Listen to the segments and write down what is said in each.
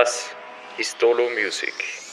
Das ist Dolo Music.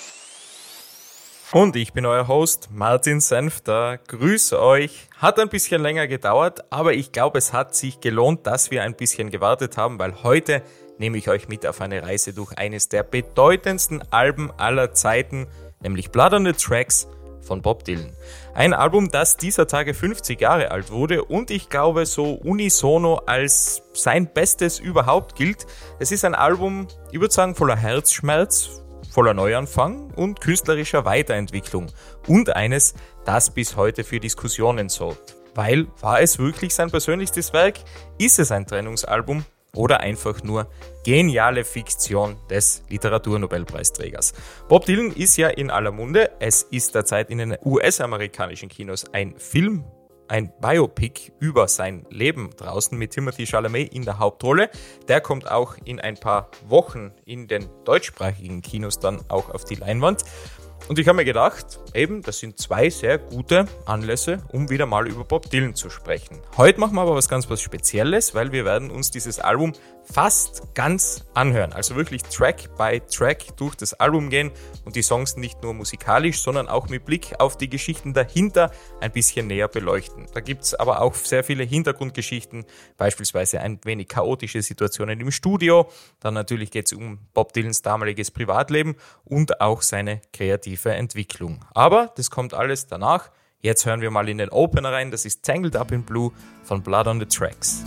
Und ich bin euer Host Martin Senfter. Grüße euch. Hat ein bisschen länger gedauert, aber ich glaube, es hat sich gelohnt, dass wir ein bisschen gewartet haben, weil heute nehme ich euch mit auf eine Reise durch eines der bedeutendsten Alben aller Zeiten, nämlich Blood on the Tracks von Bob Dylan. Ein Album, das dieser Tage 50 Jahre alt wurde und ich glaube so unisono als sein Bestes überhaupt gilt. Es ist ein Album, ich würde sagen, voller Herzschmerz, voller Neuanfang und künstlerischer Weiterentwicklung und eines, das bis heute für Diskussionen sorgt. Weil, war es wirklich sein persönlichstes Werk? Ist es ein Trennungsalbum? Oder einfach nur geniale Fiktion des Literaturnobelpreisträgers. Bob Dylan ist ja in aller Munde. Es ist derzeit in den US-amerikanischen Kinos ein Film, ein Biopic über sein Leben draußen mit Timothée Chalamet in der Hauptrolle. Der kommt auch in ein paar Wochen in den deutschsprachigen Kinos dann auch auf die Leinwand. Und ich habe mir gedacht, das sind zwei sehr gute Anlässe, um wieder mal über Bob Dylan zu sprechen. Heute machen wir aber was Spezielles, weil wir werden uns dieses Album fast ganz anhören. Also wirklich Track by Track durch das Album gehen und die Songs nicht nur musikalisch, sondern auch mit Blick auf die Geschichten dahinter ein bisschen näher beleuchten. Da gibt es aber auch sehr viele Hintergrundgeschichten, beispielsweise ein wenig chaotische Situationen im Studio. Dann natürlich geht es um Bob Dylans damaliges Privatleben und auch seine kreative Entwicklung. Aber das kommt alles danach. Jetzt hören wir mal in den Opener rein. Das ist Tangled Up in Blue von Blood on the Tracks.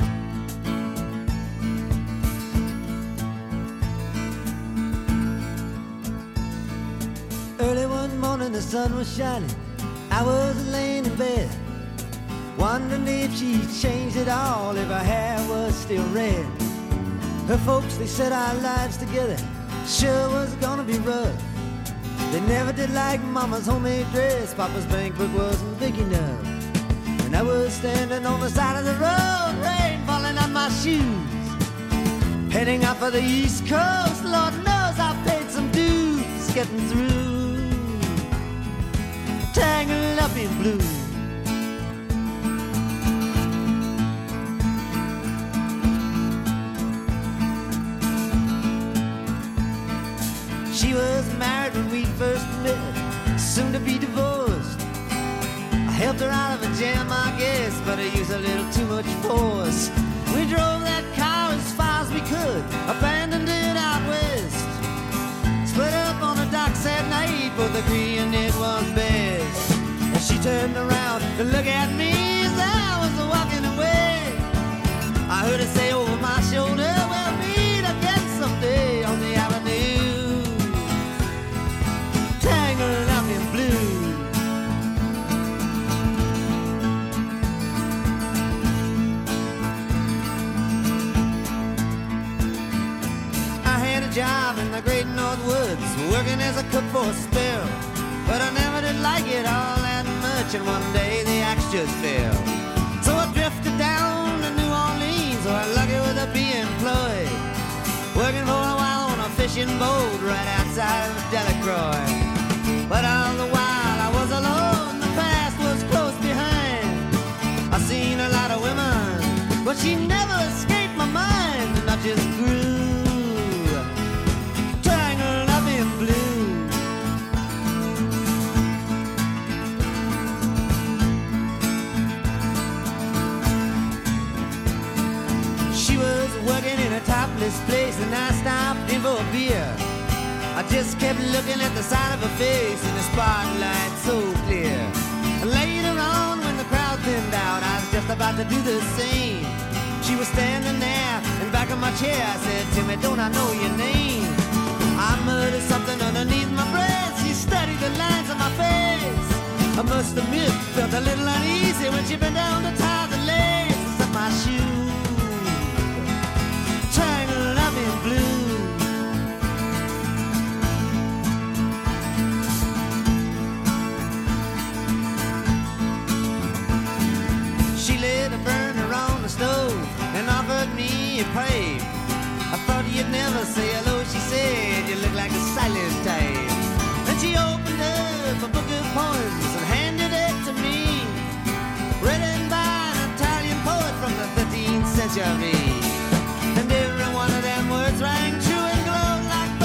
Early one morning the sun was shining, I was laying in bed, wondering if she'd changed it all, if her hair was still red. Her folks, they said our lives together sure was gonna be rough. They never did like Mama's homemade dress, Papa's bank book wasn't big enough. And I was standing on the side of the road, rain falling on my shoes, heading out for the East Coast. Lord knows I paid some dues getting through. Tangled up in blue. She was married when we first met, soon to be divorced. I helped her out of a jam, I guess, but I used a little too much force. We drove that car as far as we could, abandoned it out west. Split up on the docks at night, both agreeing it was best. And she turned around to look at me as I was walking away. I heard her say over my shoulder, we'll meet again someday on the avenue, tangled up in blue. I had a job in the great North Woods, working as a cook for a spell, but I never did like it all that much, and one day the axe just fell. So I drifted down to New Orleans, or lucky with a be employed, working for a while on a fishing boat right outside of Delacroix. But all the while I was alone, the past was close behind. I seen a lot of women, but she never escaped my mind, and I just grew tangled up in blue. She was working in a topless place, and I stopped in for a beer. I just kept looking at the side of her face in the spotlight so clear. Later on, when the crowd thinned out, I was just about to do the same. She was standing there in back of my chair. I said, Timmy, don't I know your name? I muttered something underneath my breath. She studied the lines on my face. I must admit, felt a little uneasy when she bent down to tie the laces of my shoes, tangled up in blue. She lit a burner on the stove and offered me a pipe. I thought you'd never say hello, she said, you look like a silent type. Then she opened up a book of poems and handed it to me, written by an Italian poet from the 13th century. And every one of them words rang true and glowed like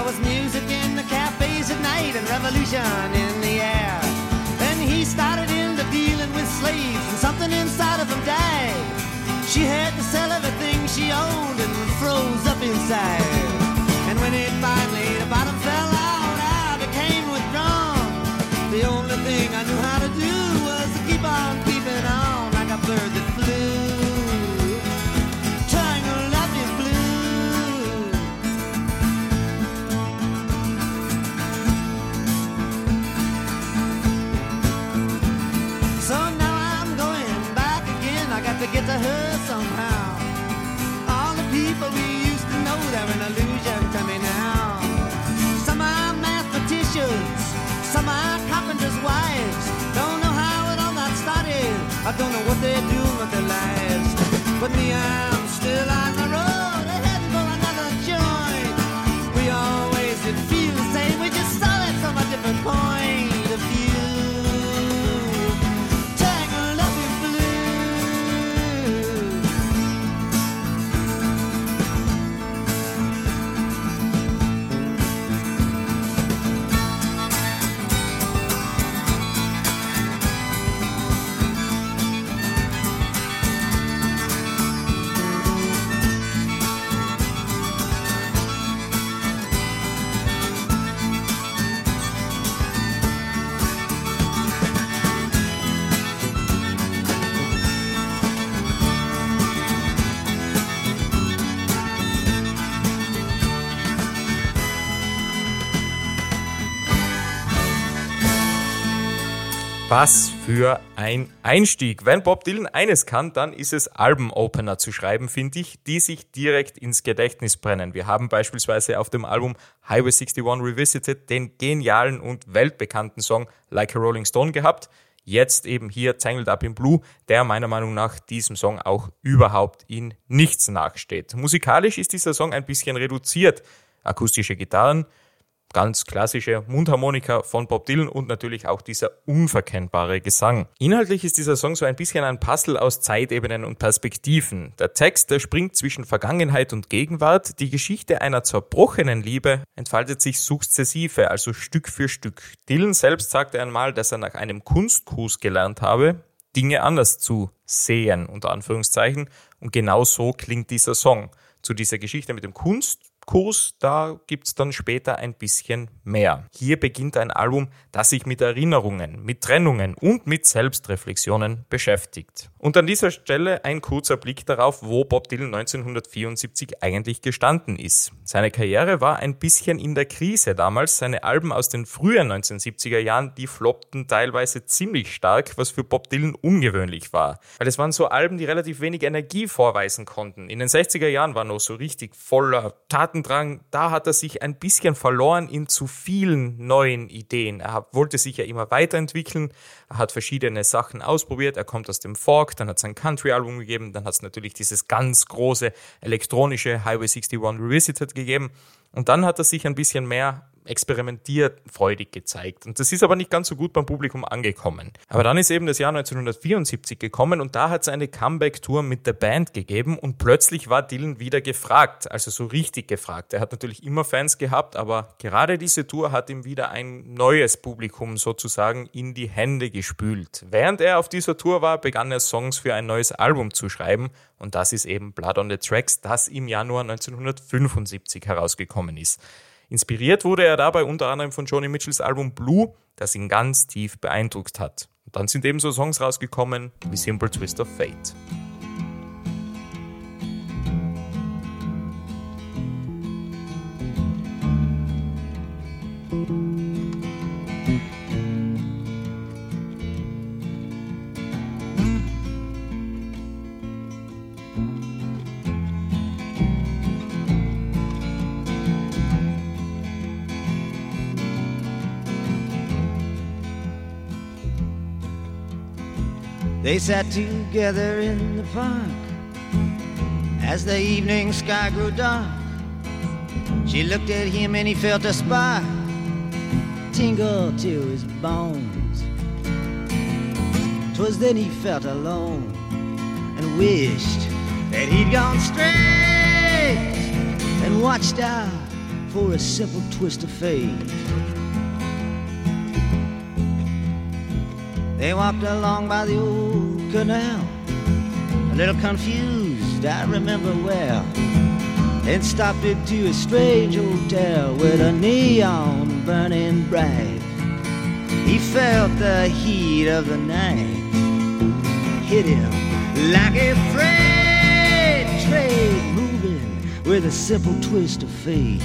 was music in the cafes at night and revolution in the air. Then he started into dealing with slaves and something inside of him died. She had to sell everything she owned and froze up inside. And when it finally, the bottom fell out, I became withdrawn. The only thing I knew how to do was to keep on keeping on like a bird that flew, tangled up in blue. So now I'm going back again. I got to get to her somehow. All the people we used to know, they're an illusion to me now. Some are mathematicians, some are carpenters' wives. Don't know how it all got started, I don't know what they're doing with their lives. But me, I'm still on the road, heading for another joint. We always did feel the same, we just saw it from a different point of view. Tangled up in blue. Was für ein Einstieg. Wenn Bob Dylan eines kann, dann ist es Album-Opener zu schreiben, finde ich, die sich direkt ins Gedächtnis brennen. Wir haben beispielsweise auf dem Album Highway 61 Revisited den genialen und weltbekannten Song Like a Rolling Stone gehabt. Jetzt eben hier Tangled Up in Blue, der meiner Meinung nach diesem Song auch überhaupt in nichts nachsteht. Musikalisch ist dieser Song ein bisschen reduziert. Akustische Gitarren, ganz klassische Mundharmonika von Bob Dylan und natürlich auch dieser unverkennbare Gesang. Inhaltlich ist dieser Song so ein bisschen ein Puzzle aus Zeitebenen und Perspektiven. Der Text, der springt zwischen Vergangenheit und Gegenwart. Die Geschichte einer zerbrochenen Liebe entfaltet sich sukzessive, also Stück für Stück. Dylan selbst sagte einmal, dass er nach einem Kunstkurs gelernt habe, Dinge anders zu sehen, unter Anführungszeichen. Und genau so klingt dieser Song. Zu dieser Geschichte mit dem Kunstkurs, da gibt's dann später ein bisschen mehr. Hier beginnt ein Album, das sich mit Erinnerungen, mit Trennungen und mit Selbstreflexionen beschäftigt. Und an dieser Stelle ein kurzer Blick darauf, wo Bob Dylan 1974 eigentlich gestanden ist. Seine Karriere war ein bisschen in der Krise damals. Seine Alben aus den frühen 1970er Jahren, die floppten teilweise ziemlich stark, was für Bob Dylan ungewöhnlich war. Weil es waren so Alben, die relativ wenig Energie vorweisen konnten. In den 60er Jahren war noch so richtig voller Tatendrang. Da hat er sich ein bisschen verloren in zu vielen neuen Ideen. Er wollte sich ja immer weiterentwickeln. Er hat verschiedene Sachen ausprobiert. Er kommt aus dem Folk, dann hat es ein Country-Album gegeben, dann hat es natürlich dieses ganz große elektronische Highway 61 Revisited gegeben. Und dann hat er sich ein bisschen mehr experimentierfreudig gezeigt. Und das ist aber nicht ganz so gut beim Publikum angekommen. Aber dann ist eben das Jahr 1974 gekommen und da hat es eine Comeback-Tour mit der Band gegeben und plötzlich war Dylan wieder gefragt, also so richtig gefragt. Er hat natürlich immer Fans gehabt, aber gerade diese Tour hat ihm wieder ein neues Publikum sozusagen in die Hände gespült. Während er auf dieser Tour war, begann er Songs für ein neues Album zu schreiben und das ist eben Blood on the Tracks, das im Januar 1975 herausgekommen ist. Inspiriert wurde er dabei unter anderem von Joni Mitchells Album Blue, das ihn ganz tief beeindruckt hat. Und dann sind ebenso Songs rausgekommen wie Simple Twist of Fate. They sat together in the park as the evening sky grew dark. She looked at him and he felt a spark tingle to his bones. 'Twas then he felt alone and wished that he'd gone straight and watched out for a simple twist of fate. They walked along by the old canal, a little confused, I remember well. Then stopped into a strange hotel with a neon burning bright. He felt the heat of the night hit him like a freight train moving with a simple twist of fate.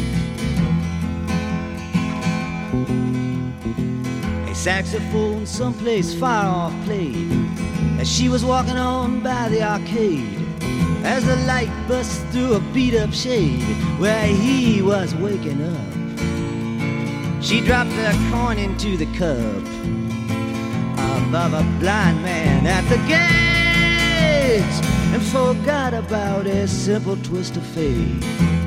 A saxophone someplace far off played as she was walking on by the arcade, as the light bust through a beat-up shade where he was waking up. She dropped a coin into the cup above a blind man at the gate and forgot about a simple twist of fate.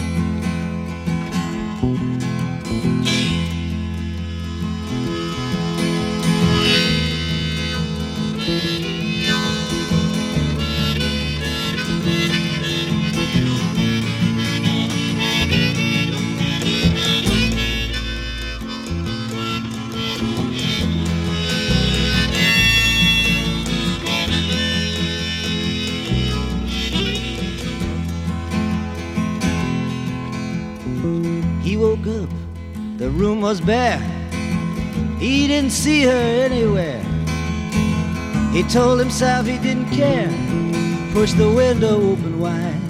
He woke up, the room was bare. He didn't see her anywhere. He told himself he didn't care, pushed the window open wide,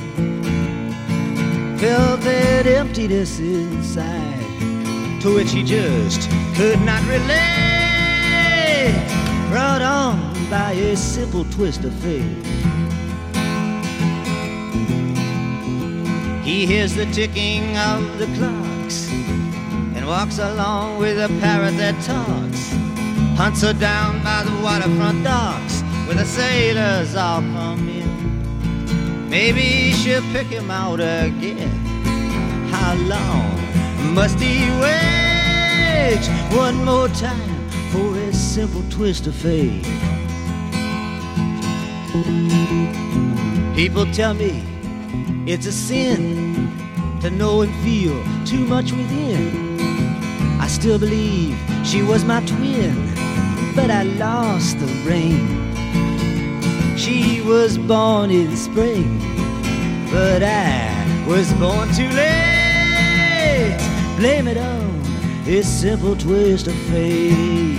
felt that emptiness inside, to which he just could not relate, brought on by a simple twist of fate. He hears the ticking of the clocks and walks along with a parrot that talks, hunts her down by the waterfront docks where the sailors all come in. Maybe she'll pick him out again. How long must he wait one more time for a simple twist of fate? People tell me it's a sin to know and feel too much within. I still believe she was my twin, but I lost the ring. She was born in spring, but I was born too late. Blame it on this simple twist of fate.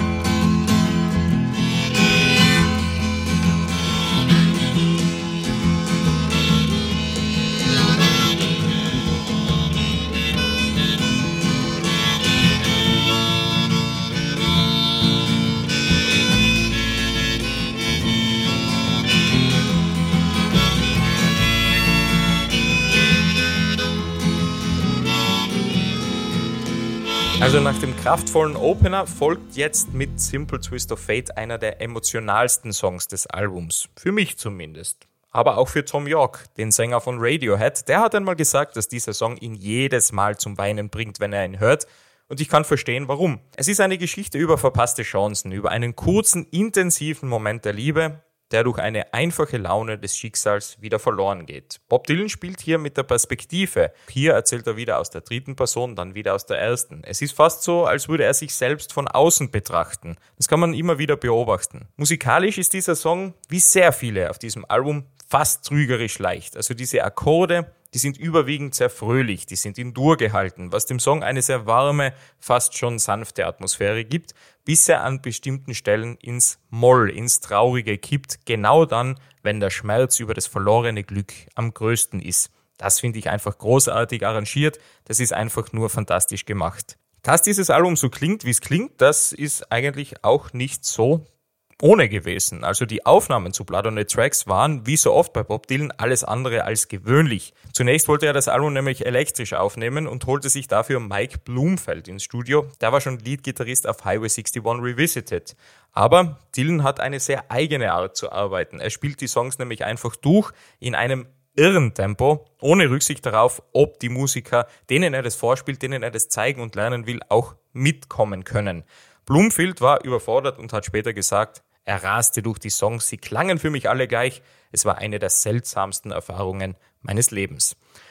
Also nach dem kraftvollen Opener folgt jetzt mit Simple Twist of Fate einer der emotionalsten Songs des Albums. Für mich zumindest. Aber auch für Thom Yorke, den Sänger von Radiohead. Der hat einmal gesagt, dass dieser Song ihn jedes Mal zum Weinen bringt, wenn er ihn hört. Und ich kann verstehen, warum. Es ist eine Geschichte über verpasste Chancen, über einen kurzen, intensiven Moment der Liebe, der durch eine einfache Laune des Schicksals wieder verloren geht. Bob Dylan spielt hier mit der Perspektive. Hier erzählt er wieder aus der dritten Person, dann wieder aus der ersten. Es ist fast so, als würde er sich selbst von außen betrachten. Das kann man immer wieder beobachten. Musikalisch ist dieser Song, wie sehr viele auf diesem Album, fast trügerisch leicht. Also diese Akkorde, die sind überwiegend sehr fröhlich, die sind in Dur gehalten, was dem Song eine sehr warme, fast schon sanfte Atmosphäre gibt, bis er an bestimmten Stellen ins Moll, ins Traurige kippt, genau dann, wenn der Schmerz über das verlorene Glück am größten ist. Das finde ich einfach großartig arrangiert, das ist einfach nur fantastisch gemacht. Dass dieses Album so klingt, wie es klingt, das ist eigentlich auch nicht so ohne gewesen. Also die Aufnahmen zu Blood on the Tracks waren, wie so oft bei Bob Dylan, alles andere als gewöhnlich. Zunächst wollte er das Album nämlich elektrisch aufnehmen und holte sich dafür Mike Bloomfield ins Studio. Der war schon Leadgitarrist auf Highway 61 Revisited. Aber Dylan hat eine sehr eigene Art zu arbeiten. Er spielt die Songs nämlich einfach durch in einem irren Tempo, ohne Rücksicht darauf, ob die Musiker, denen er das vorspielt, denen er das zeigen und lernen will, auch mitkommen können. Bloomfield war überfordert und hat später gesagt, er raste durch die Songs, sie klangen für mich alle gleich. Es war eine der seltsamsten Erfahrungen meines Lebens.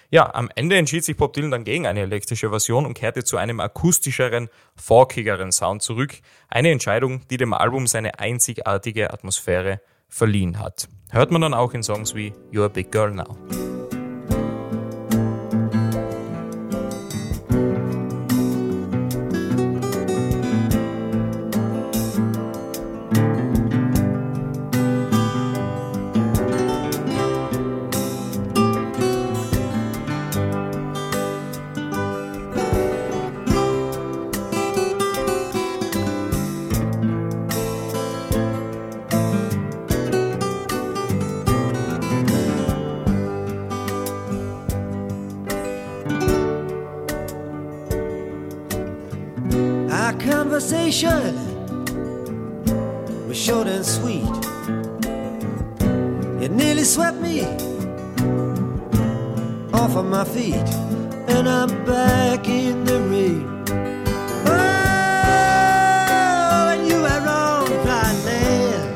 Ja, am Ende entschied sich Bob Dylan dann gegen eine elektrische Version und kehrte zu einem akustischeren, folkigeren Sound zurück. Eine Entscheidung, die dem Album seine einzigartige Atmosphäre verliehen hat. Hört man dann auch in Songs wie You're a Big Girl Now. Conversation was short and sweet. It nearly swept me off of my feet, and I'm back in the rain. Oh, and you were wrong, blind man.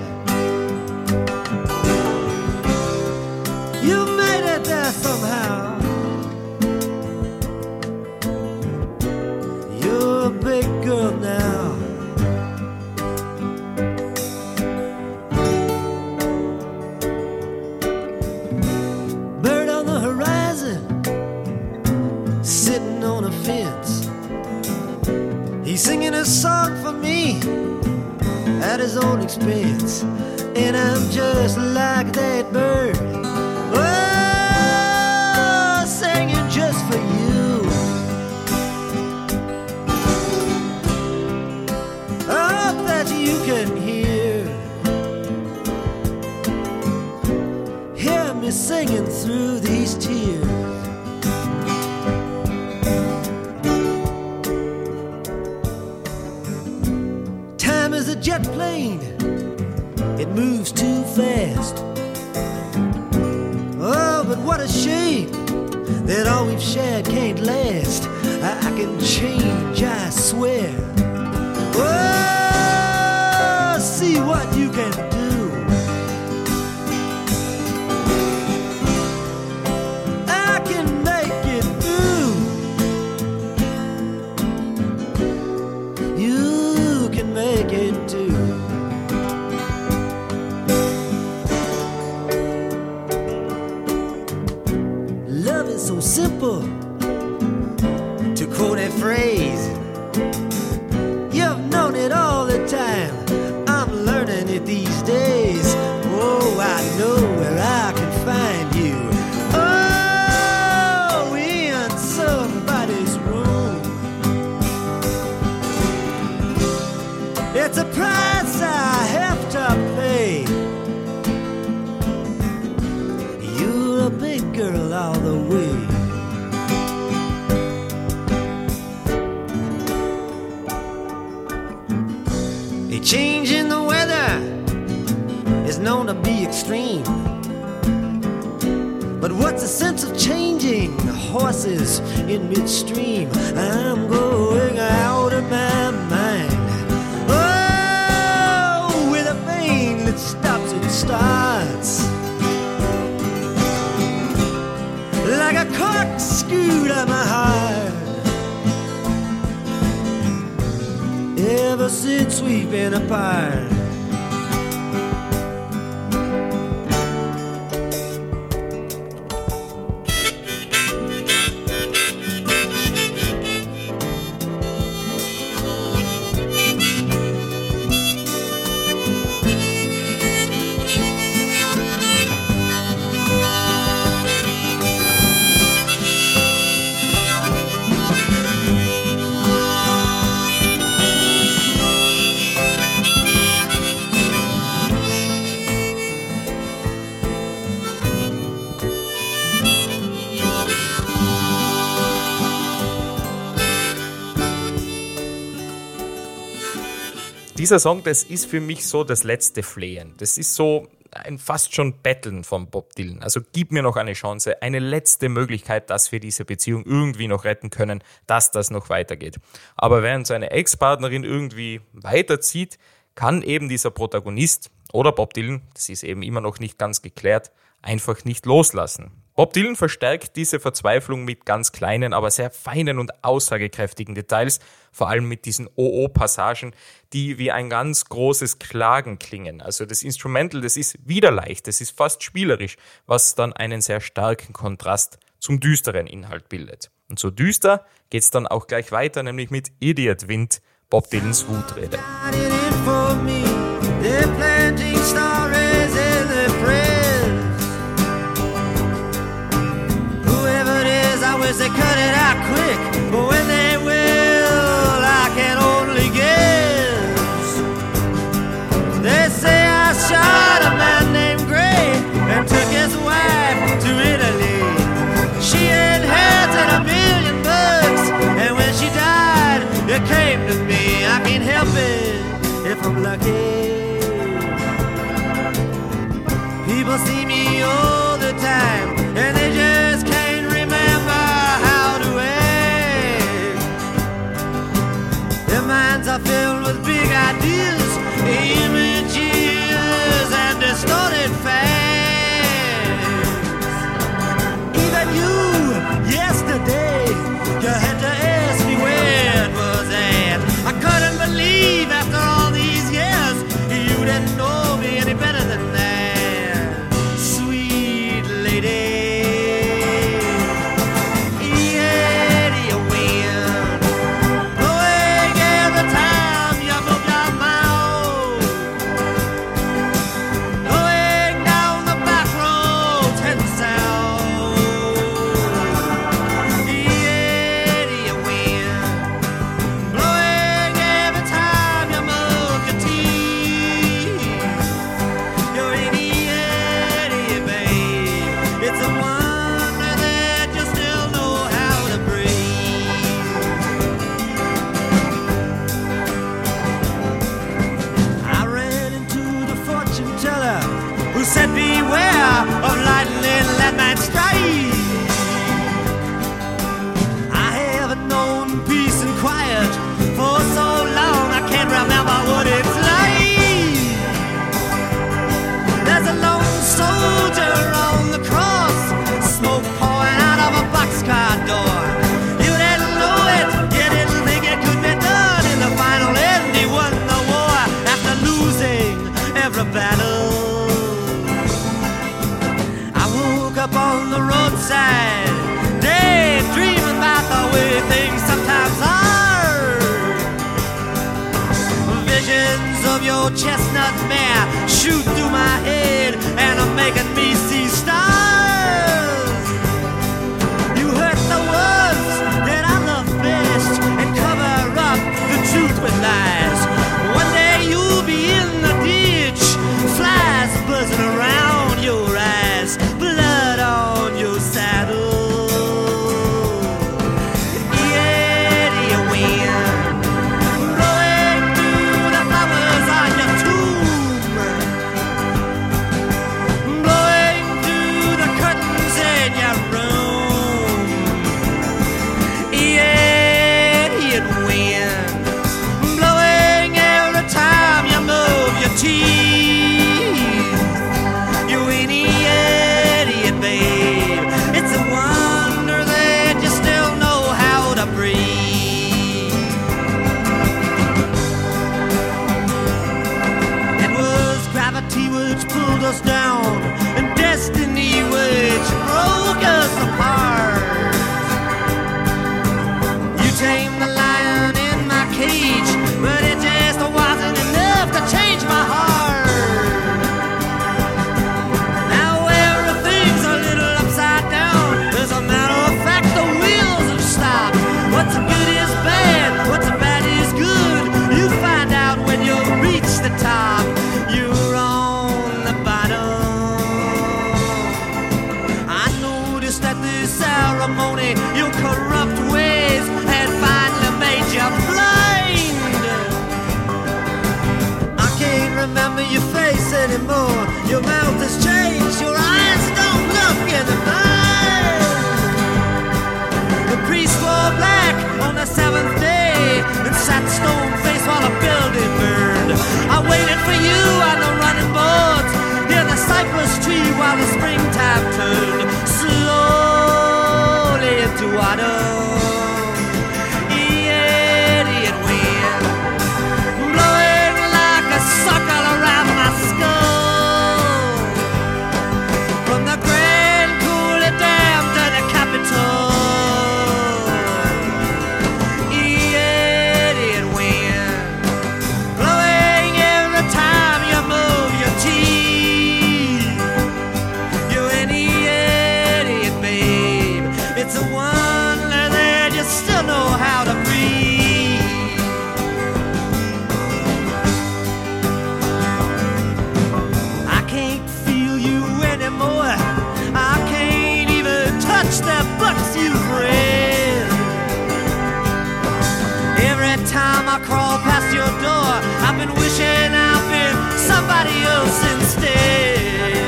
You made it there somehow. You're a big girl now. Bird on the horizon, sitting on a fence. He's singing a song for me at his own expense, and I'm just like that bird, oh, singing just for you. You can hear me singing through these tears. Time is a jet plane, it moves too fast. Oh, but what a shame that all we've shared can't last. I can change, I swear. Oh, see what you can do. I can make it through. You can make it too. Love is so simple, to quote a phrase. You've known it all the time. Learning it these days. Oh, I know where I can find you. Oh, in somebody's room. It's a price I have to pay. You're a big girl all the way. A change in the weather is known to be extreme. But what's the sense of changing horses in midstream? I'm going out of my mind. Oh, with a vein that stops and starts, like a corkscrew to my heart. Ever since we've been apart. Dieser Song, das ist für mich so das letzte Flehen. Das ist so ein fast schon Betteln von Bob Dylan. Also gib mir noch eine Chance, eine letzte Möglichkeit, dass wir diese Beziehung irgendwie noch retten können, dass das noch weitergeht. Aber während seine Ex-Partnerin irgendwie weiterzieht, kann eben dieser Protagonist oder Bob Dylan, das ist eben immer noch nicht ganz geklärt, einfach nicht loslassen. Bob Dylan verstärkt diese Verzweiflung mit ganz kleinen, aber sehr feinen und aussagekräftigen Details, vor allem mit diesen OO-Passagen, die wie ein ganz großes Klagen klingen. Also das Instrumental, das ist wieder leicht, das ist fast spielerisch, was dann einen sehr starken Kontrast zum düsteren Inhalt bildet. Und so düster geht's dann auch gleich weiter, nämlich mit Idiot Wind, Bob Dylans Wutrede. They cut it out quick, but when they will, I can only guess. They say I shot a man named Gray and took his wife to Italy. She inherited $1 million, and when she died, it came to me. I can't help it if I'm lucky. People see me all the time, and they just can't remember how to act. Their minds are filled with big ideas, images, and distorted facts. Even you, yesterday, you had to ask me where it was at. I couldn't believe after all these years you didn't know me any better than that, sweet lady. Your chestnut mare shoot through my head and are making me see stars. You hurt the ones that I love best and cover up the truth with lies. One day you'll be in the ditch, flies buzzing around your eyes, blood on your saddle. Us down and destiny which broke us apart. You tamed the lion in my cage, but it just wasn't enough to change my heart. Now everything's a little upside down. As a matter of fact, the wheels have stopped. What's good is bad, what's bad is good. You find out when you reach the top. You're ceremony, your corrupt ways had finally made you blind. I can't remember your face anymore. Your mouth has changed, your eyes don't look anymore. The priest wore black on the seventh day and sat stone faced while a building burned. I waited for you on the running boards near the site cypress tree while the springtime turned slowly into autumn. Idiot wind blowing like a circle around my skull. From the Grand Coulee Dam to the Capitol. Idiot wind blowing every time you move your teeth. You're an idiot, babe. It's a wonder that you still know how to breathe. I can't feel you anymore. I can't even touch the books you've read. Every time I crawl past your door, I've been wishing I've been somebody else instead.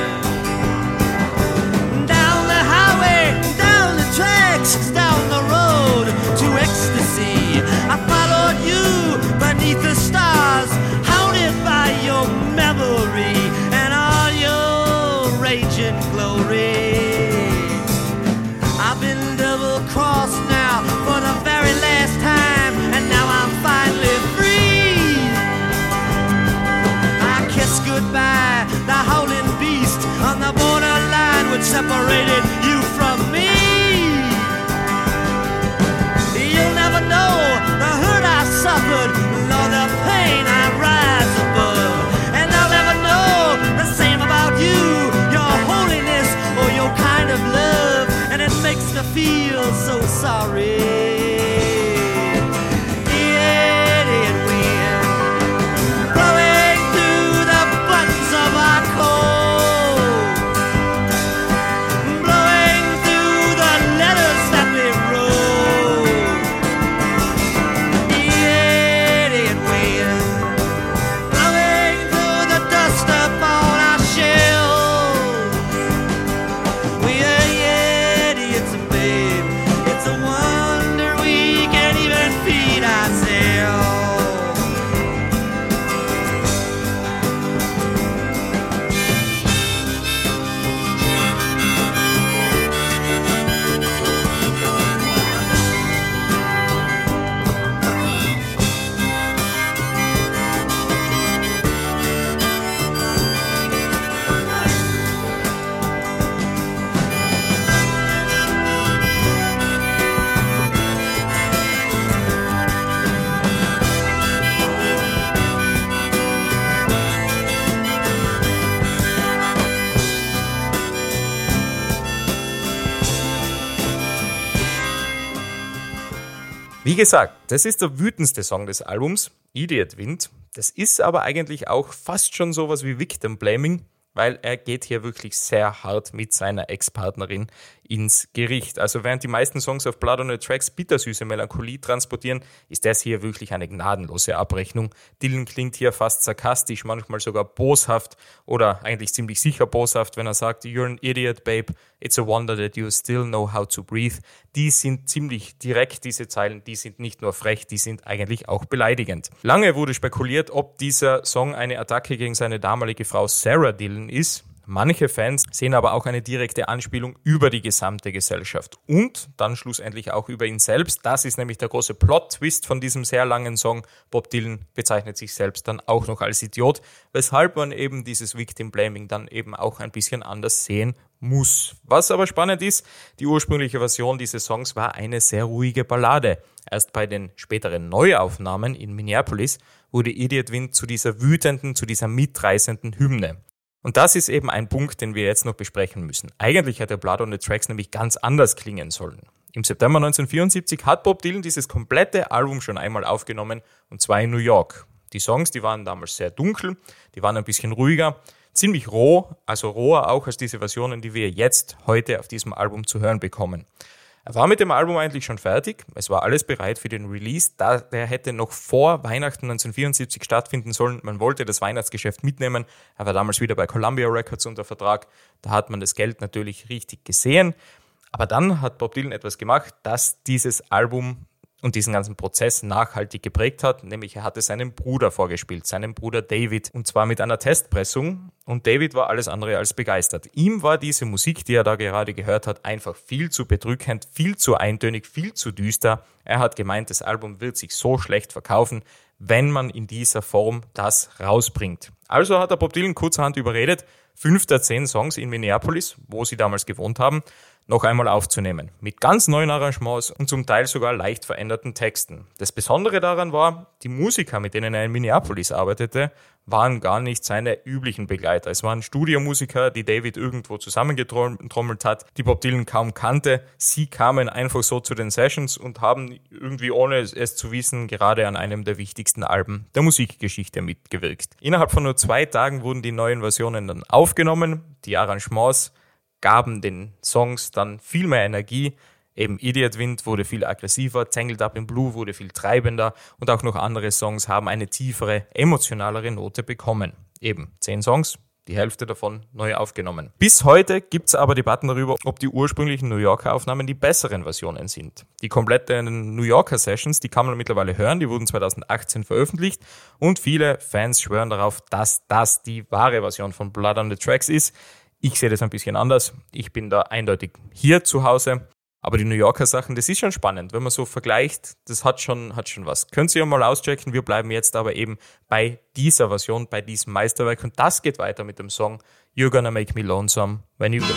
Down the highway, down the tracks, down the road to ecstasy. I followed you beneath the stars, haunted by your memory and all your raging glory. I've been double-crossed now for the very last time, and now I'm finally free. I kiss goodbye the howling beast on the borderline which separated you from me. You'll never know the hurt I suffered, nor the pain I rise above. And I'll never know the same about you, your holiness or your kind of love. And it makes me feel so sorry. Idiot wind blowing through the buttons of our coat, blowing through the letters that we wrote. Idiot wind blowing through the dust upon our shelves. We are idiots, babe. It's a wonder we can't even feed ourselves. Wie gesagt, das ist der wütendste Song des Albums, Idiot Wind. Das ist aber eigentlich auch fast schon sowas wie Victim Blaming, weil er geht hier wirklich sehr hart mit seiner Ex-Partnerin ins Gericht. Also während die meisten Songs auf Blood on the Tracks bittersüße Melancholie transportieren, ist das hier wirklich eine gnadenlose Abrechnung. Dylan klingt hier fast sarkastisch, manchmal sogar boshaft oder eigentlich ziemlich sicher boshaft, wenn er sagt, "You're an idiot, babe. It's a wonder that you still know how to breathe." Die sind ziemlich direkt, diese Zeilen, die sind nicht nur frech, die sind eigentlich auch beleidigend. Lange wurde spekuliert, ob dieser Song eine Attacke gegen seine damalige Frau Sarah Dylan ist. Manche Fans sehen aber auch eine direkte Anspielung über die gesamte Gesellschaft und dann schlussendlich auch über ihn selbst. Das ist nämlich der große Plot-Twist von diesem sehr langen Song. Bob Dylan bezeichnet sich selbst dann auch noch als Idiot, weshalb man eben dieses Victim Blaming dann eben auch ein bisschen anders sehen muss. Was aber spannend ist, die ursprüngliche Version dieses Songs war eine sehr ruhige Ballade. Erst bei den späteren Neuaufnahmen in Minneapolis wurde Idiot Wind zu dieser wütenden, zu dieser mitreißenden Hymne. Und das ist eben ein Punkt, den wir jetzt noch besprechen müssen. Eigentlich hätte Blood on the Tracks nämlich ganz anders klingen sollen. Im September 1974 hat Bob Dylan dieses komplette Album schon einmal aufgenommen, und zwar in New York. Die Songs, die waren damals sehr dunkel, die waren ein bisschen ruhiger, ziemlich roh, also roher auch als diese Versionen, die wir jetzt heute auf diesem Album zu hören bekommen. Er war mit dem Album eigentlich schon fertig, es war alles bereit für den Release, der hätte noch vor Weihnachten 1974 stattfinden sollen. Man wollte das Weihnachtsgeschäft mitnehmen, er war damals wieder bei Columbia Records unter Vertrag, da hat man das Geld natürlich richtig gesehen. Aber dann hat Bob Dylan etwas gemacht, das dieses Album und diesen ganzen Prozess nachhaltig geprägt hat, nämlich er hatte seinen Bruder vorgespielt, seinen Bruder David, und zwar mit einer Testpressung, und David war alles andere als begeistert. Ihm war diese Musik, die er da gerade gehört hat, einfach viel zu bedrückend, viel zu eintönig, viel zu düster. Er hat gemeint, das Album wird sich so schlecht verkaufen, wenn man in dieser Form das rausbringt. Also hat er Bob Dylan kurzerhand überredet, 5 der 10 Songs in Minneapolis, wo sie damals gewohnt haben, noch einmal aufzunehmen. Mit ganz neuen Arrangements und zum Teil sogar leicht veränderten Texten. Das Besondere daran war, die Musiker, mit denen er in Minneapolis arbeitete, waren gar nicht seine üblichen Begleiter. Es waren Studiomusiker, die David irgendwo zusammengetrommelt hat, die Bob Dylan kaum kannte. Sie kamen einfach so zu den Sessions und haben irgendwie, ohne es zu wissen, gerade an einem der wichtigsten Alben der Musikgeschichte mitgewirkt. Innerhalb von nur 2 Tagen wurden die neuen Versionen dann aufgenommen. Die Arrangements gaben den Songs dann viel mehr Energie. Eben Idiot Wind wurde viel aggressiver, Tangled Up in Blue wurde viel treibender und auch noch andere Songs haben eine tiefere, emotionalere Note bekommen. Eben 10 Songs, die Hälfte davon neu aufgenommen. Bis heute gibt es aber Debatten darüber, ob die ursprünglichen New Yorker Aufnahmen die besseren Versionen sind. Die kompletten New Yorker Sessions, die kann man mittlerweile hören, die wurden 2018 veröffentlicht und viele Fans schwören darauf, dass das die wahre Version von Blood on the Tracks ist. Ich sehe das ein bisschen anders. Ich bin da eindeutig hier zu Hause. Aber die New Yorker Sachen, das ist schon spannend, wenn man so vergleicht, das hat schon was. Könnt ihr ja mal auschecken, wir bleiben jetzt aber eben bei dieser Version, bei diesem Meisterwerk und das geht weiter mit dem Song You're Gonna Make Me Lonesome When You Go.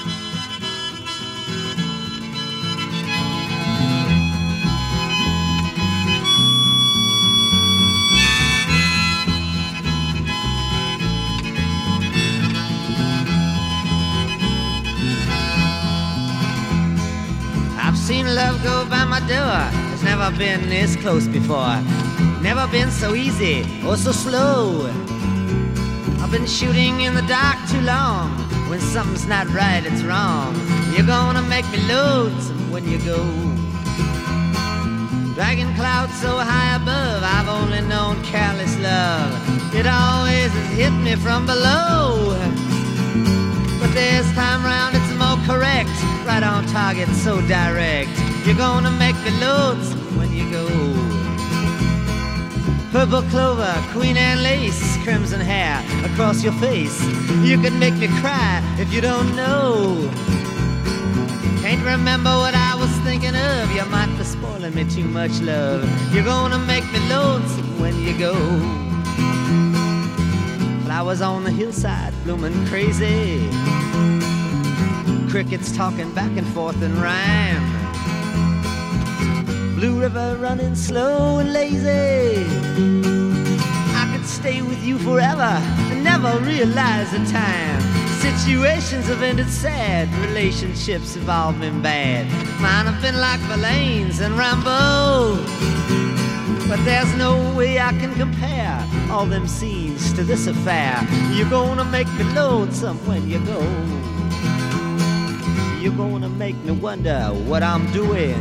Seen love go by my door. It's never been this close before. Never been so easy or so slow. I've been shooting in the dark too long. When something's not right, it's wrong. You're gonna make me lonesome when you go. Dragging clouds so high above, I've only known careless love. It always has hit me from below. But this time round it's more correct. Right on target, so direct. You're gonna make me lonesome when you go. Purple clover, Queen Anne lace, crimson hair across your face. You can make me cry if you don't know. Can't remember what I was thinking of. You might be spoiling me too much, love. You're gonna make me lonesome when you go. Flowers on the hillside blooming crazy. Crickets talking back and forth in rhyme. Blue River running slow and lazy. I could stay with you forever and never realize the time. Situations have ended sad, relationships have all been bad. Mine have been like Verlaine's and Rambo. But there's no way I can compare all them scenes to this affair. You're gonna make me lonesome when you go. You're gonna make me wonder what I'm doing,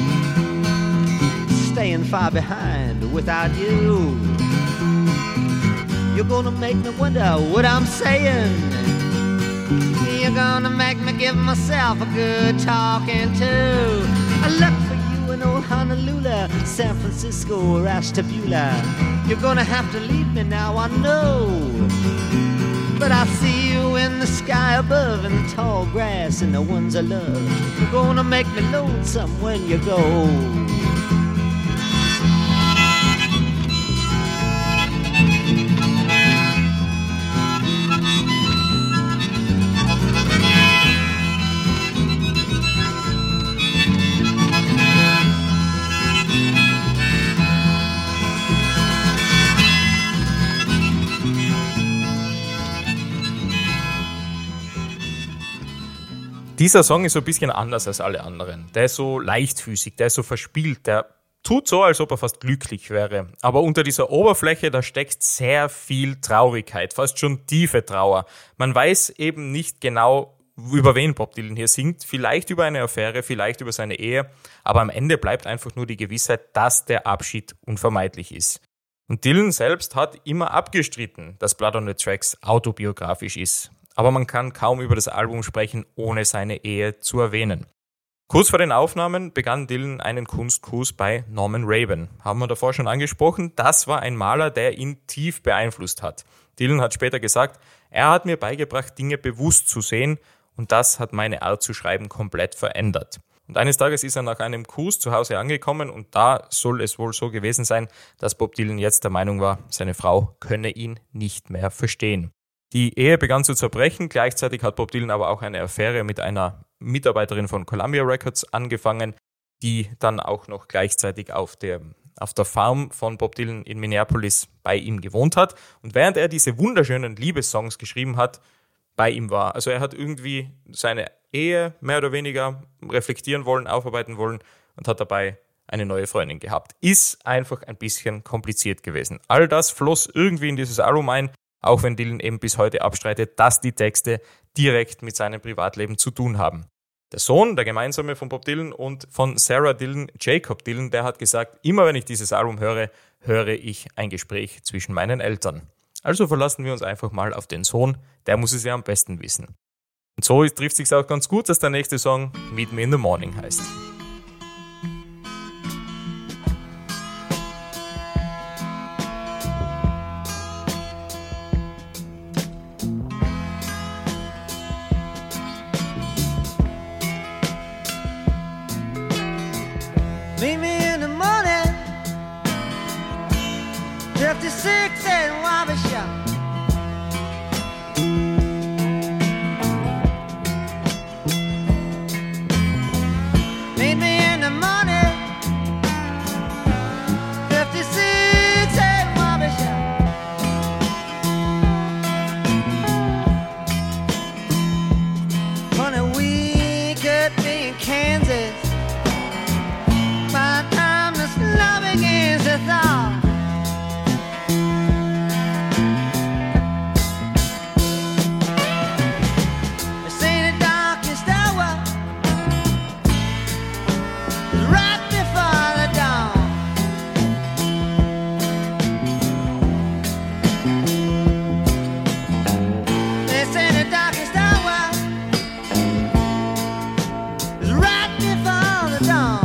staying far behind without you. You're gonna make me wonder what I'm saying. You're gonna make me give myself a good talking to. I look for you in old Honolulu, San Francisco or Ashtabula. You're gonna have to leave me now, I know. But I see you in the sky above, in the tall grass and the ones I love. You're gonna make me lonesome when you go. Dieser Song ist so ein bisschen anders als alle anderen. Der ist so leichtfüßig, der ist so verspielt, der tut so, als ob er fast glücklich wäre. Aber unter dieser Oberfläche, da steckt sehr viel Traurigkeit, fast schon tiefe Trauer. Man weiß eben nicht genau, über wen Bob Dylan hier singt. Vielleicht über eine Affäre, vielleicht über seine Ehe. Aber am Ende bleibt einfach nur die Gewissheit, dass der Abschied unvermeidlich ist. Und Dylan selbst hat immer abgestritten, dass Blood on the Tracks autobiografisch ist. Aber man kann kaum über das Album sprechen, ohne seine Ehe zu erwähnen. Kurz vor den Aufnahmen begann Dylan einen Kunstkurs bei Norman Raven. Haben wir davor schon angesprochen, das war ein Maler, der ihn tief beeinflusst hat. Dylan hat später gesagt, er hat mir beigebracht, Dinge bewusst zu sehen und das hat meine Art zu schreiben komplett verändert. Und eines Tages ist er nach einem Kurs zu Hause angekommen und da soll es wohl so gewesen sein, dass Bob Dylan jetzt der Meinung war, seine Frau könne ihn nicht mehr verstehen. Die Ehe begann zu zerbrechen, gleichzeitig hat Bob Dylan aber auch eine Affäre mit einer Mitarbeiterin von Columbia Records angefangen, die dann auch noch gleichzeitig auf der Farm von Bob Dylan in Minneapolis bei ihm gewohnt hat. Und während er diese wunderschönen Liebessongs geschrieben hat, bei ihm war. Also er hat irgendwie seine Ehe mehr oder weniger reflektieren wollen, aufarbeiten wollen und hat dabei eine neue Freundin gehabt. Ist einfach ein bisschen kompliziert gewesen. All das floss irgendwie in dieses Album ein, auch wenn Dylan eben bis heute abstreitet, dass die Texte direkt mit seinem Privatleben zu tun haben. Der Sohn, der gemeinsame von Bob Dylan und von Sarah Dylan, Jacob Dylan, der hat gesagt, immer wenn ich dieses Album höre, höre ich ein Gespräch zwischen meinen Eltern. Also verlassen wir uns einfach mal auf den Sohn, der muss es ja am besten wissen. Und so trifft es sich auch ganz gut, dass der nächste Song Meet Me in the Morning heißt. Meet me in the morning, 56 and Wabi Shop. Meet me in the morning, 56 and Wabi Shop. Honey, we could be in Kansas. By the time this love begins to thaw, this ain't the darkest hour, it's right before the dawn. This ain't the darkest hour, it's right before the dawn.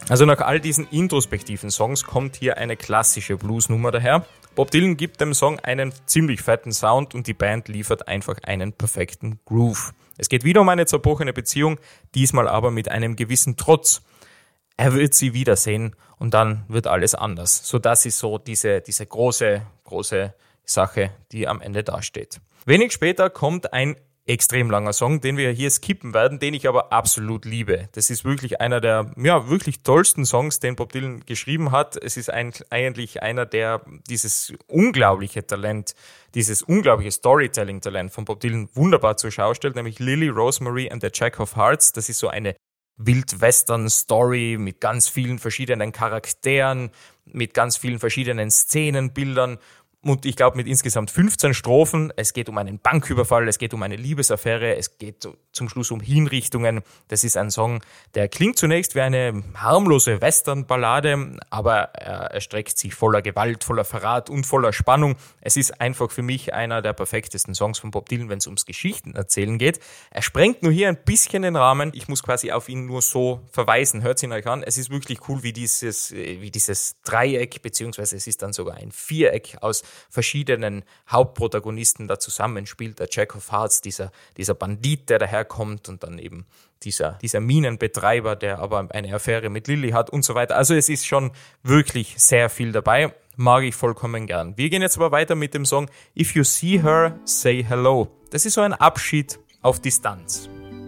Also nach all diesen introspektiven Songs kommt hier eine klassische Bluesnummer daher. Bob Dylan gibt dem Song einen ziemlich fetten Sound und die Band liefert einfach einen perfekten Groove. Es geht wieder um eine zerbrochene Beziehung, diesmal aber mit einem gewissen Trotz. Er wird sie wiedersehen und dann wird alles anders. So, das ist so diese große Sache, die am Ende dasteht. Wenig später kommt ein extrem langer Song, den wir hier skippen werden, den ich aber absolut liebe. Das ist wirklich einer der wirklich tollsten Songs, den Bob Dylan geschrieben hat. Es ist eigentlich einer, der dieses unglaubliche Storytelling-Talent von Bob Dylan wunderbar zur Schau stellt, nämlich Lily, Rosemary and the Jack of Hearts. Das ist so eine Wild-Western-Story mit ganz vielen verschiedenen Charakteren, mit ganz vielen verschiedenen Szenenbildern. Und ich glaube mit insgesamt 15 Strophen. Es geht um einen Banküberfall, es geht um eine Liebesaffäre, es geht zum Schluss um Hinrichtungen. Das ist ein Song, der klingt zunächst wie eine harmlose Western-Ballade, aber er erstreckt sich voller Gewalt, voller Verrat und voller Spannung. Es ist einfach für mich einer der perfektesten Songs von Bob Dylan, wenn es ums Geschichtenerzählen geht. Er sprengt nur hier ein bisschen den Rahmen. Ich muss quasi auf ihn nur so verweisen. Hört ihn euch an. Es ist wirklich cool, wie dieses Dreieck, beziehungsweise es ist dann sogar ein Viereck aus verschiedenen Hauptprotagonisten da zusammenspielt. Der Jack of Hearts, dieser Bandit, der daherkommt und dann eben dieser Minenbetreiber, der aber eine Affäre mit Lily hat und so weiter. Also es ist schon wirklich sehr viel dabei. Mag ich vollkommen gern. Wir gehen jetzt aber weiter mit dem Song If You See Her, Say Hello. Das ist so ein Abschied auf Distanz.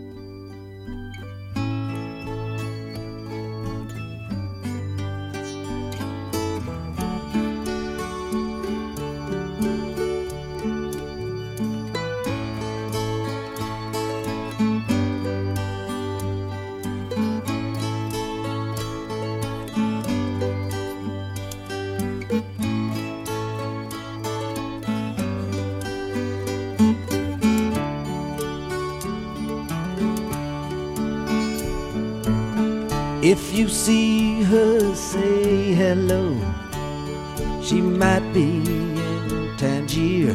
If you see her, say hello. She might be in Tangier.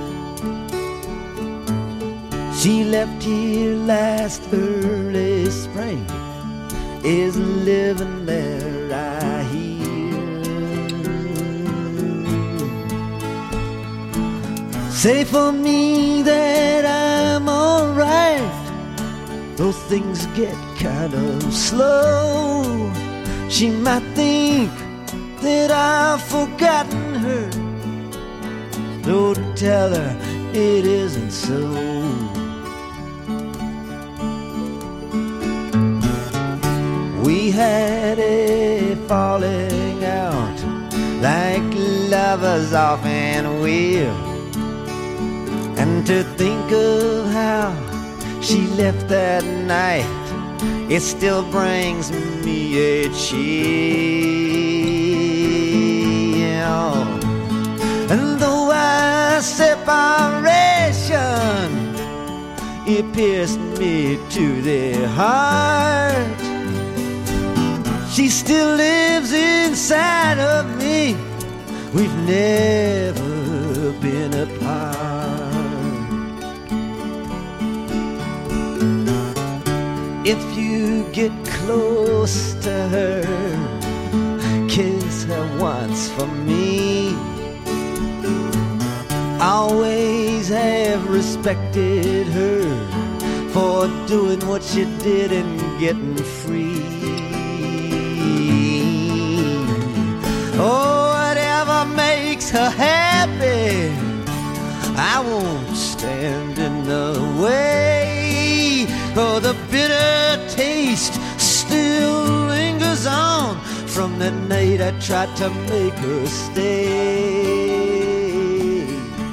She left here last early spring, is living there, I hear. Say for me that I'm alright, though things get kind of slow. She might think that I've forgotten her, though to tell her it isn't so. We had a falling out, like lovers often will, and to think of how she left that night, it still brings me a chill. And though our separation, it pierced me to the heart, she still lives inside of me. We've never been apart. If you get close to her, kiss her once for me. Always have respected her for doing what she did and getting free. Oh, whatever makes her happy, I won't stand in the way. Oh, the bitter taste still lingers on from the night I tried to make her stay.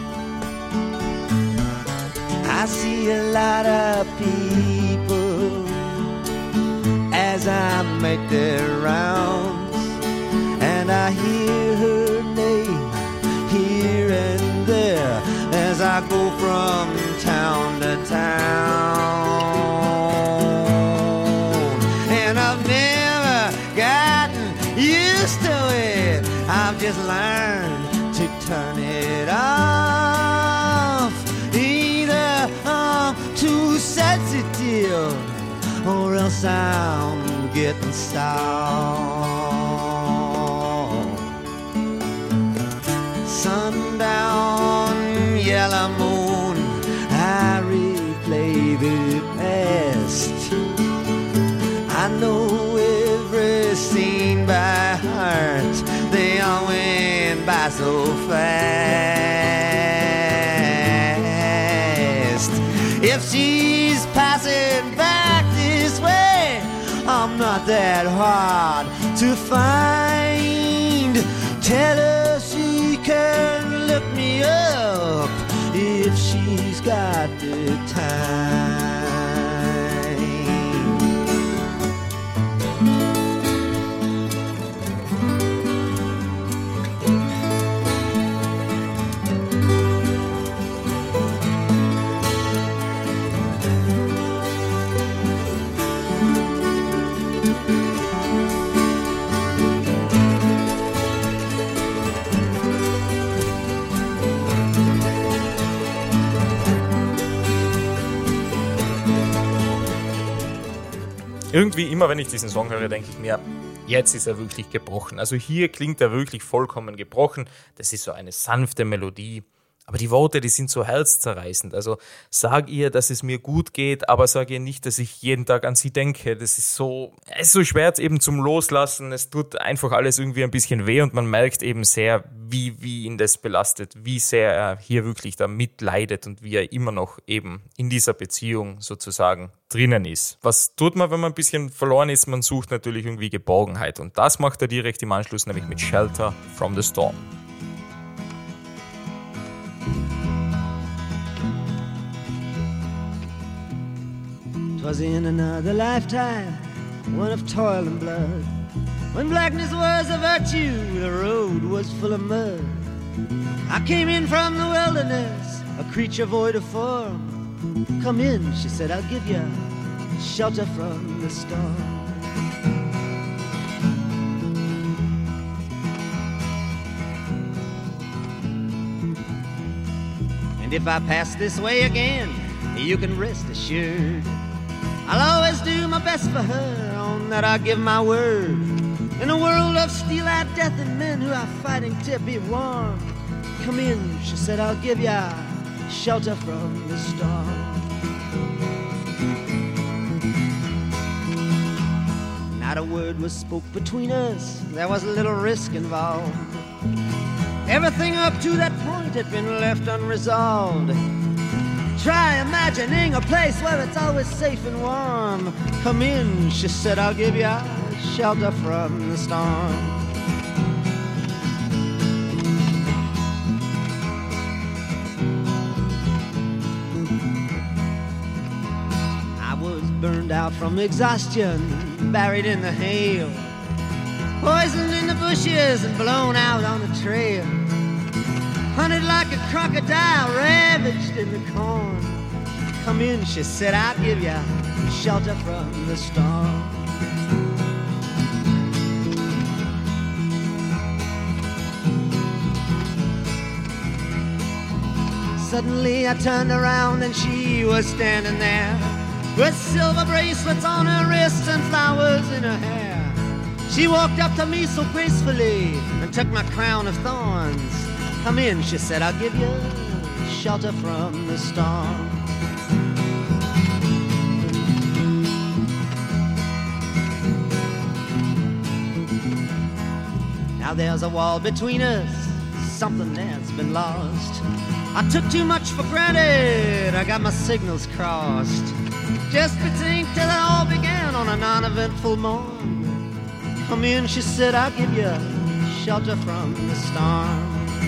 I see a lot of people as I make their rounds, and I hear her name here and there as I go from town to town. And I've never gotten used to it, I've just learned to turn it off. Either I'm too sensitive or else I'm getting getting stalled. Sundown, yellow moon, I replay the past. I know every scene by heart, they all went by so fast. If she's passing back this way, I'm not that hard to find. Tell her she can look me up if she's got the time. Irgendwie immer, wenn ich diesen Song höre, denke ich mir, jetzt ist er wirklich gebrochen. Also hier klingt er wirklich vollkommen gebrochen. Das ist so eine sanfte Melodie. Aber die Worte, die sind so herzzerreißend. Also sag ihr, dass es mir gut geht, aber sag ihr nicht, dass ich jeden Tag an sie denke. Es ist so schwer eben zum Loslassen. Es tut einfach alles irgendwie ein bisschen weh und man merkt eben sehr, wie ihn das belastet, wie sehr er hier wirklich da mitleidet und wie er immer noch eben in dieser Beziehung sozusagen drinnen ist. Was tut man, wenn man ein bisschen verloren ist? Man sucht natürlich irgendwie Geborgenheit und das macht er direkt im Anschluss, nämlich mit Shelter from the Storm. Was in another lifetime, one of toil and blood. When blackness was a virtue, the road was full of mud. I came in from the wilderness, a creature void of form. Come in, she said, I'll give you shelter from the storm. And if I pass this way again, you can rest assured I'll always do my best for her, on that I give my word. In a world of steel-eyed death and men who are fighting to be warm. Come in, she said, I'll give ya shelter from the storm. Not a word was spoke between us, there was a little risk involved. Everything up to that point had been left unresolved. Try imagining a place where it's always safe and warm. Come in, she said, I'll give you shelter from the storm. I was burned out from exhaustion, buried in the hail, poisoned in the bushes and blown out on the trail. Hunted like a crocodile, ravaged in the corn. Come in, she said, I'll give you shelter from the storm. Suddenly I turned around and she was standing there, with silver bracelets on her wrists and flowers in her hair. She walked up to me so gracefully and took my crown of thorns. Come in, she said, I'll give you shelter from the storm. Now there's a wall between us, something that's been lost. I took too much for granted, I got my signals crossed. Just between till it all began on a non-eventful morn. Come in, she said, I'll give you shelter from the storm.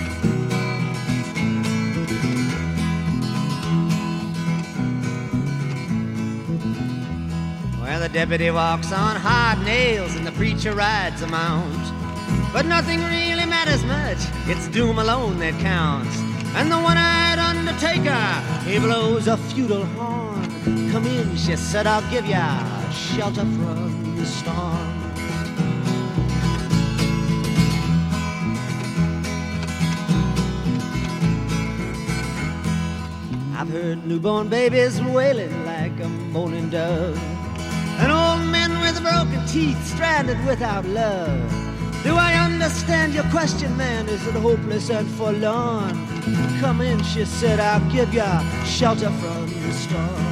Well, the deputy walks on hard nails and the preacher rides a mount. But nothing really matters much, it's doom alone that counts. And the one-eyed undertaker, he blows a feudal horn. Come in, she said, I'll give ya shelter from the storm. I've heard newborn babies wailing like a moaning dove, and old men with with broken teeth, stranded without love. Do I understand your question, man? Is it hopeless and forlorn? Come in, she said, I'll give you shelter from the storm.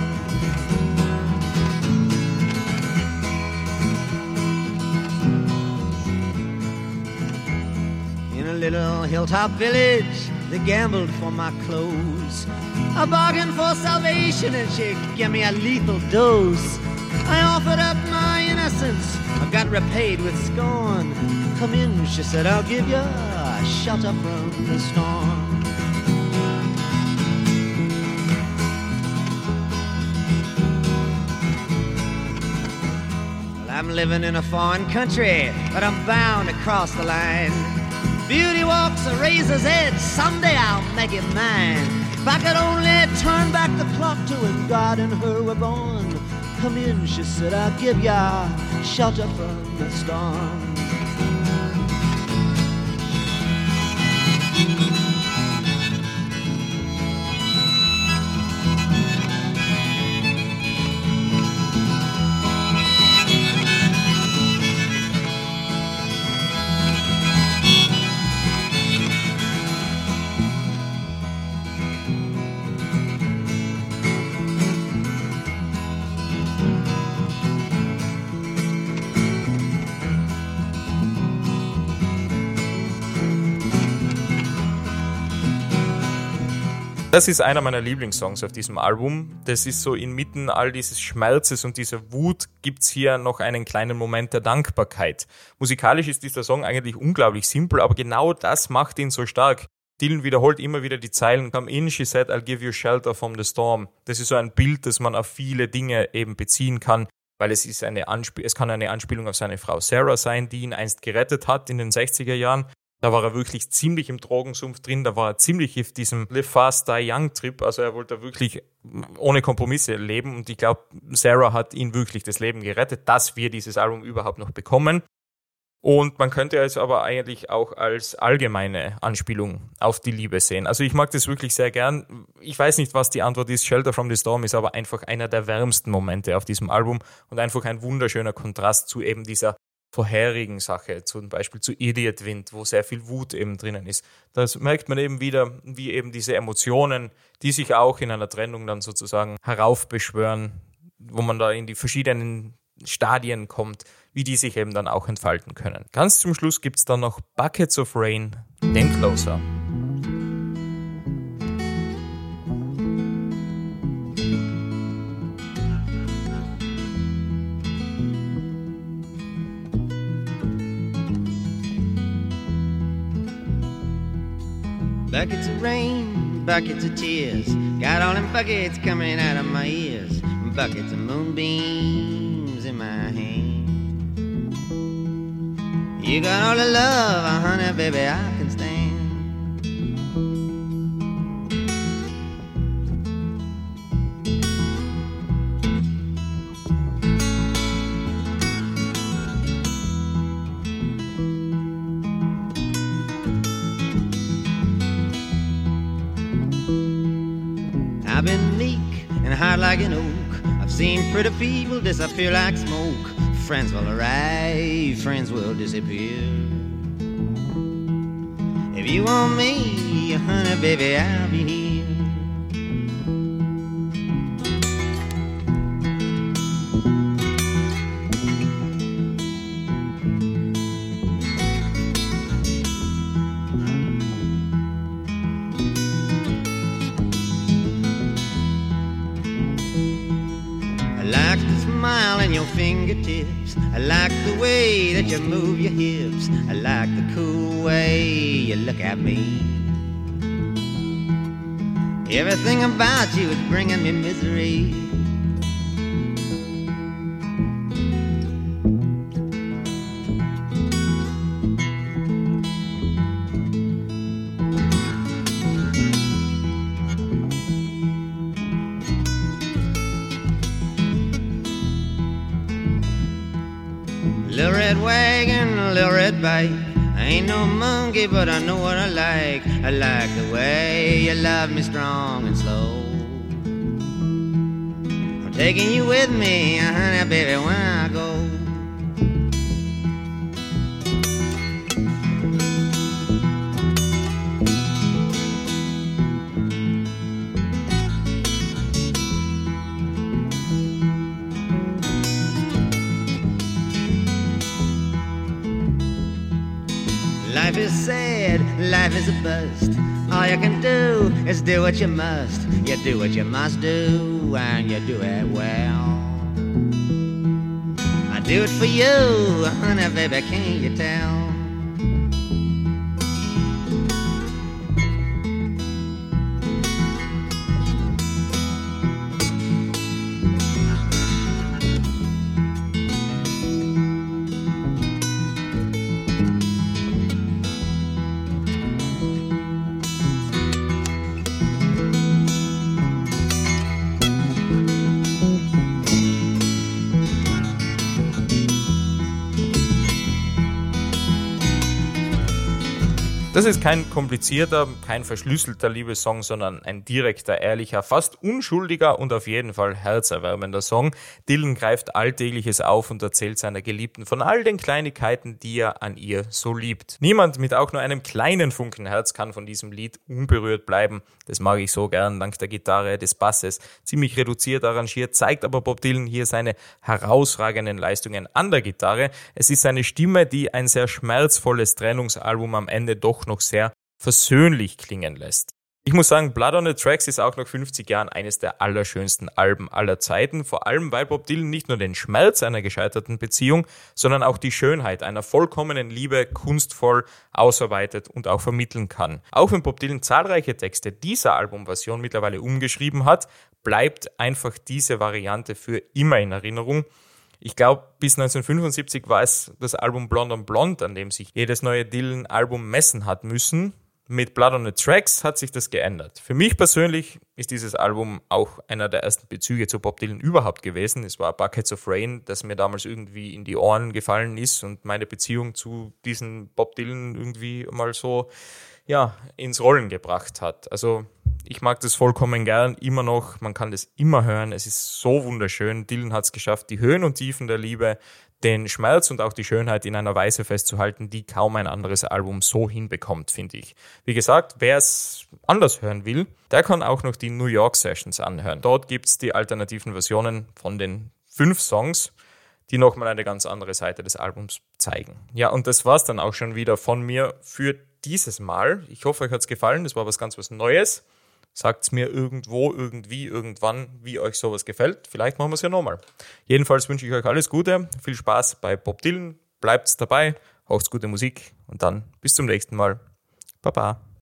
In a little hilltop village, they gambled for my clothes. I bargained for salvation and she gave me a lethal dose. I offered up my innocence, I got repaid with scorn. Come in, she said, I'll give you a shelter from the storm. Well, I'm living in a foreign country, but I'm bound to cross the line. Beauty walks a razor's edge, someday I'll make it mine. If I could only turn back the clock to when God and her were born. Come in, she said, I'll give ya shelter from the storm. Das ist einer meiner Lieblingssongs auf diesem Album. Das ist so inmitten all dieses Schmerzes und dieser Wut gibt's hier noch einen kleinen Moment der Dankbarkeit. Musikalisch ist dieser Song eigentlich unglaublich simpel, aber genau das macht ihn so stark. Dylan wiederholt immer wieder die Zeilen Come in, she said, I'll give you shelter from the storm. Das ist so ein Bild, das man auf viele Dinge eben beziehen kann, weil es kann eine Anspielung auf seine Frau Sarah sein, die ihn einst gerettet hat in den 60er Jahren. Da war er wirklich ziemlich im Drogensumpf drin, da war er ziemlich auf diesem Live Fast, Die Young Trip, also er wollte wirklich ohne Kompromisse leben und ich glaube, Sarah hat ihn wirklich das Leben gerettet, dass wir dieses Album überhaupt noch bekommen. Und man könnte es aber eigentlich auch als allgemeine Anspielung auf die Liebe sehen. Also ich mag das wirklich sehr gern. Ich weiß nicht, was die Antwort ist. Shelter from the Storm ist aber einfach einer der wärmsten Momente auf diesem Album und einfach ein wunderschöner Kontrast zu eben dieser vorherigen Sache, zum Beispiel zu Idiot Wind, wo sehr viel Wut eben drinnen ist. Das merkt man eben wieder, wie eben diese Emotionen, die sich auch in einer Trennung dann sozusagen heraufbeschwören, wo man da in die verschiedenen Stadien kommt, wie die sich eben dann auch entfalten können. Ganz zum Schluss gibt's dann noch Buckets of Rain, den Closer. Buckets of rain, buckets of tears, got all them buckets coming out of my ears, buckets of moonbeams in my hand. You got all the love, honey, baby, I can stand. I've been meek and hard like an oak. I've seen pretty people disappear like smoke. Friends will arrive, friends will disappear. If you want me, honey, baby, I'll be here. Your fingertips, I like the way that you move your hips, I like the cool way you look at me. Everything about you is bringing me misery. Little red wagon, little red bike. I ain't no monkey, but I know what I like. I like the way you love me strong and slow. I'm taking you with me, honey, baby, when I go. life is a bust. All you can do is do what you must. You do what you must do, and you do it well. I do it for you, honey, baby, can't you tell? Das ist kein komplizierter, kein verschlüsselter Liebessong, sondern ein direkter, ehrlicher, fast unschuldiger und auf jeden Fall herzerwärmender Song. Dylan greift Alltägliches auf und erzählt seiner Geliebten von all den Kleinigkeiten, die er an ihr so liebt. Niemand mit auch nur einem kleinen Funken Herz kann von diesem Lied unberührt bleiben. Das mag ich so gern, dank der Gitarre, des Basses. Ziemlich reduziert arrangiert, zeigt aber Bob Dylan hier seine herausragenden Leistungen an der Gitarre. Es ist seine Stimme, die ein sehr schmerzvolles Trennungsalbum am Ende doch noch sehr versöhnlich klingen lässt. Ich muss sagen, Blood on the Tracks ist auch nach 50 Jahren eines der allerschönsten Alben aller Zeiten, vor allem weil Bob Dylan nicht nur den Schmerz einer gescheiterten Beziehung, sondern auch die Schönheit einer vollkommenen Liebe kunstvoll ausarbeitet und auch vermitteln kann. Auch wenn Bob Dylan zahlreiche Texte dieser Albumversion mittlerweile umgeschrieben hat, bleibt einfach diese Variante für immer in Erinnerung. Ich glaube, bis 1975 war es das Album Blonde on Blonde, an dem sich jedes neue Dylan-Album messen hat müssen. Mit Blood on the Tracks hat sich das geändert. Für mich persönlich ist dieses Album auch einer der ersten Bezüge zu Bob Dylan überhaupt gewesen. Es war Buckets of Rain, das mir damals irgendwie in die Ohren gefallen ist und meine Beziehung zu diesem Bob Dylan irgendwie mal so ins Rollen gebracht hat. Also ich mag das vollkommen gern, immer noch, man kann das immer hören, es ist so wunderschön. Dylan hat es geschafft, die Höhen und Tiefen der Liebe, den Schmerz und auch die Schönheit in einer Weise festzuhalten, die kaum ein anderes Album so hinbekommt, finde ich. Wie gesagt, wer es anders hören will, der kann auch noch die New York Sessions anhören. Dort gibt es die alternativen Versionen von den 5 Songs, die nochmal eine ganz andere Seite des Albums zeigen. Ja, und das war's dann auch schon wieder von mir für dieses Mal. Ich hoffe, euch hat's gefallen, das war was Neues. Sagt's mir irgendwo, irgendwie, irgendwann, wie euch sowas gefällt. Vielleicht machen wir es ja nochmal. Jedenfalls wünsche ich euch alles Gute, viel Spaß bei Bob Dylan, bleibt's dabei, haucht's gute Musik und dann bis zum nächsten Mal. Baba.